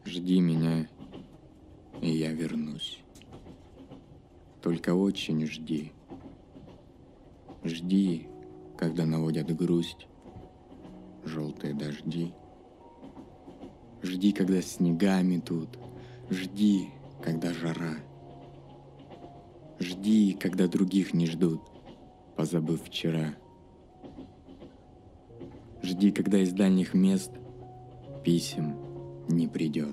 Жди меня, и я вернусь. Только очень жди. Жди, когда наводят грусть желтые дожди. Жди, когда снега метут. Жди, когда жара. Жди, когда других не ждут, позабыв вчера. Жди, когда из дальних мест писем не придет.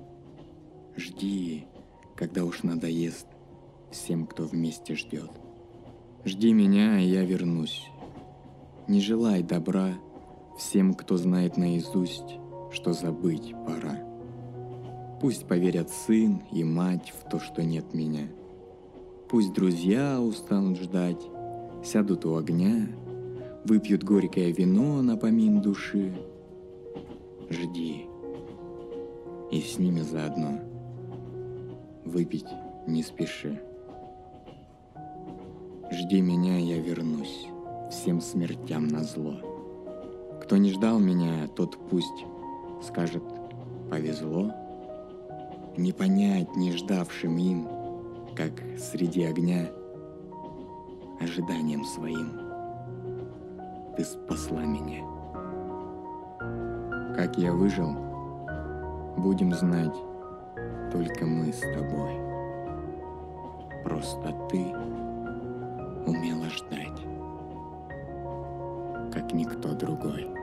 Жди, когда уж надоест всем, кто вместе ждет. Жди меня, и я вернусь. Не желай добра всем, кто знает наизусть, что забыть пора. Пусть поверят сын и мать в то, что нет меня. Пусть друзья устанут ждать, сядут у огня, выпьют горькое вино на помин души. Жди, и с ними заодно выпить не спеши. Жди меня, я вернусь, всем смертям назло. Кто не ждал меня, тот пусть скажет «повезло». Не понять не ждавшим им, как среди огня, ожиданием своим ты спасла меня. Как я выжил, будем знать только мы с тобой. Просто ты умела ждать, как никто другой.